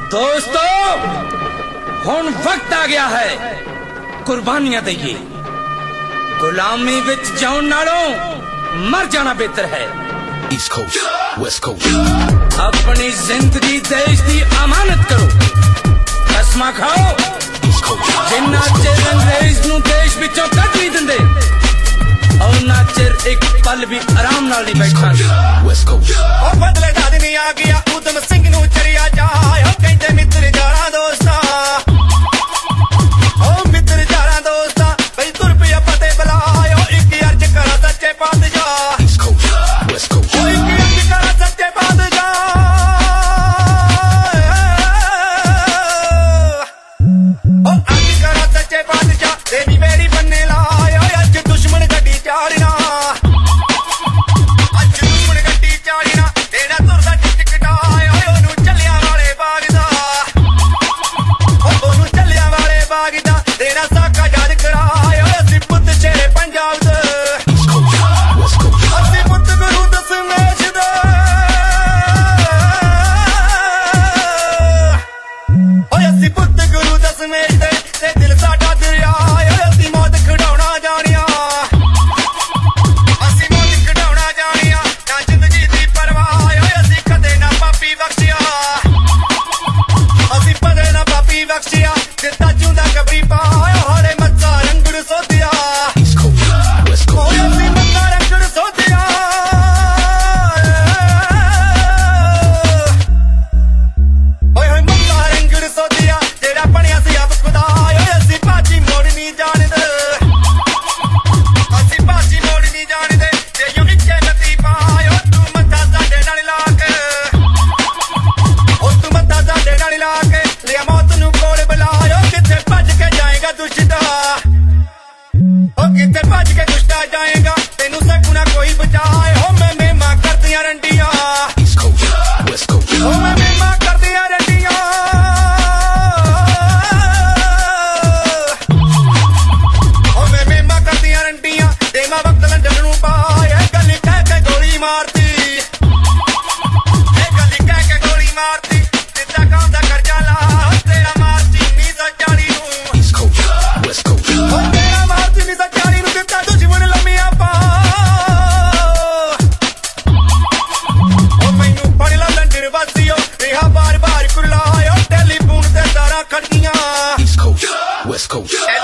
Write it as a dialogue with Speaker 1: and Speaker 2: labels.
Speaker 1: दोस्तों हुण वक्त आ गया है कुर्बानियां दईए। गुलामी विच जाउण नालों मर जाना बेहतर है।
Speaker 2: East Coast, West Coast.
Speaker 1: अपनी जिंदगी देश की अमानत करो, कसमां खाओ।
Speaker 2: East Coast.
Speaker 1: जिन्ना चिर अंग्रेज नूं देश विचों कढ नहीं दिंदे उन्ना चिर एक पल भी आराम नाल नहीं बैठा।
Speaker 2: West Coast.
Speaker 3: ओ बदले दा दिन आ गया उदम सिंह नूं चरिया जा कहंदे मित्र यारा दोस्ता ओ मित्र यारा दोस्ता बई तुर पिया पते बुलायो एक अर्ज करा सच्चे पातशाह।
Speaker 2: East Coast, West Coast.
Speaker 3: ओ एक अर्ज करा सच्चे पातशाह ओ अर्ज करा सच्चे पातशाह तेरी मेरी बनने लायो अज दुश्मन गड्डी चाड़ना अज दुश्मन गड्डी चाड़ना तेरा तुरदा टिकटायो ओनू चलिया वाले बाग दा ओनू चलिया वाले बाग दा तेरा साका याद करायो असी पुੱਤ शेरे पंजाब दे
Speaker 2: East Coast, West Coast.
Speaker 3: असी पुੱਤ गुरु दशमेश दे ओए असी पुੱਤ गुरु दशमेश दे ते दिल साडा दरिया असी मौत खड़ाउणा जानिया असी मौत खड़ाउणा जानिया ना जिंदगी दी परवाह असी कदे ना पापी बख्शिया असी पदे ना पापी बख्शिया जिद्दा चूंदा कबरी पाया हरे मच्चा रंगड़ Sodhiya
Speaker 2: East Coast, West Coast.
Speaker 3: ओए असी मच्चा रंगड़ सोधिया ओए होए मच्चा रंगड़ सोधिया जेड़ा बनिया सी आप खुदा ओए असी बाजी मोड़ नहीं जाणदे असी बाजी मोड़ नहीं जाणदे जे यूं इक्के नती पायो तू मत्था साडे नाल ला के ओ तू मत्था साडे नाल ला के लिया मौत नू कोल बुलायो किथे भज के जाएगा दुश्मन ओ किथे भज के दुश्मन जाएगा तेनू सकूना कोई बचाए हो मैं मेमा कर दियां रंडियां
Speaker 2: East Coast, West Coast.
Speaker 3: ओ मैं मेमा कर दियां रंडियां ओ मैं मेमा कर दियां रंडियां तेमा वक्त लंडन नू पाए गली कह के गोली मारती गली कह के गोली मारती जिद्दा काम दा कर्जा ला तेरा मारती 1940 नू
Speaker 2: East Coast, West Coast.
Speaker 3: ओ तेरा मारती 1940 नू दित्ता दुश्मन लम्मियां पा ओ मैनू फड़ ला लंडन वासियो रिहा बार बार कुलायो टेलीफोन ते तारा खड़कियां
Speaker 2: East Coast, West Coast.